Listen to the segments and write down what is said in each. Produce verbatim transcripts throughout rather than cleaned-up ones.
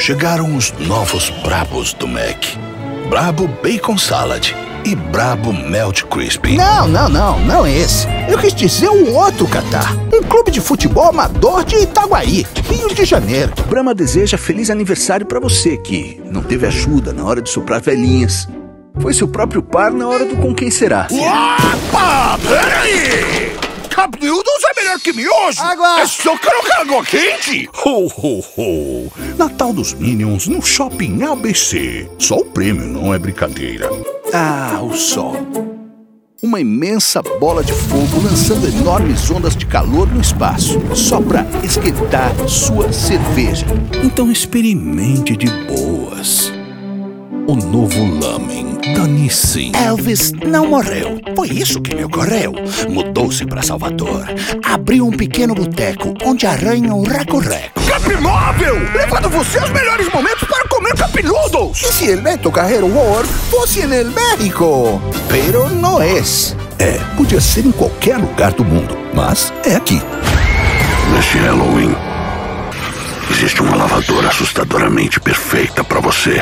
chegaram os novos Brabos do Mac. Brabo Bacon Salad e Brabo Melt Crispy. Não, não, não, não esse. Eu quis dizer o outro Catar. Um clube de futebol amador de Itaguaí, Rio de Janeiro. Brahma deseja feliz aniversário pra você que não teve ajuda na hora de soprar velhinhas. Foi seu próprio par na hora do com quem será. Opa! Peraí! Cup Noodles é melhor que miojo! Água! É só colocar água quente! Ho, ho, ho! Natal dos Minions no Shopping A B C. Só o prêmio não é brincadeira. Ah, o sol. Uma imensa bola de fogo lançando enormes ondas de calor no espaço, só pra esquentar sua cerveja. Então experimente de boas. O novo lamen da Nissin. Elvis não morreu. Foi isso que me ocorreu. Mudou-se para Salvador. Abriu um pequeno boteco onde arranha o reco-reco. Cup Móvel! Levando você aos melhores momentos para comer Cup Noodles! E se el Beto Carrero World fosse en el México? Pero no es. É, podia ser em qualquer lugar do mundo, mas é aqui. Neste Halloween, existe uma lavadora assustadoramente perfeita para você.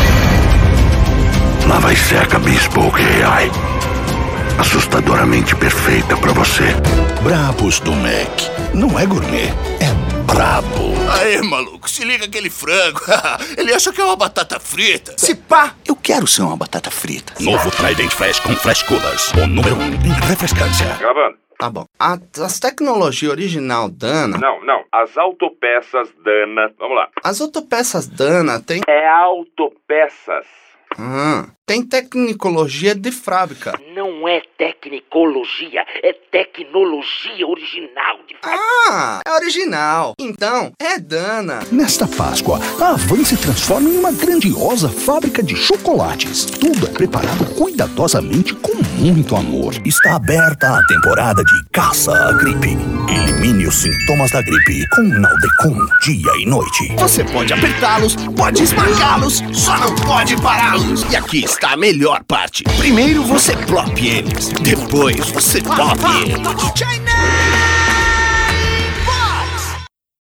Lava e seca Bespoke A I. Assustadoramente perfeita pra você. Brabos do Mac. Não é gourmet, é brabo. Aê, maluco, se liga aquele frango. Ele acha que é uma batata frita. Se pá, eu quero ser uma batata frita. Novo Trident Flash com Flash Coolers. O número um em refrescância. Gravando. Tá bom. A, as tecnologias original Dana... Não, não. As autopeças Dana... Vamos lá. As autopeças Dana tem... É autopeças. Ah, tem tecnologia de fábrica. Não é tecnicologia, é tecnologia original de fábrica. Ah, é original. Então, é Dana. Nesta Páscoa, a Havan se transforma em uma grandiosa fábrica de chocolates. Tudo é preparado cuidadosamente com muito amor. Está aberta a temporada de caça à gripe. Elimine os sintomas da gripe com Naldecon dia e noite. Você pode apertá-los, pode esmagá-los, só não pode pará-los. E aqui está a melhor parte. Primeiro você plop eles, depois você pop eles. China!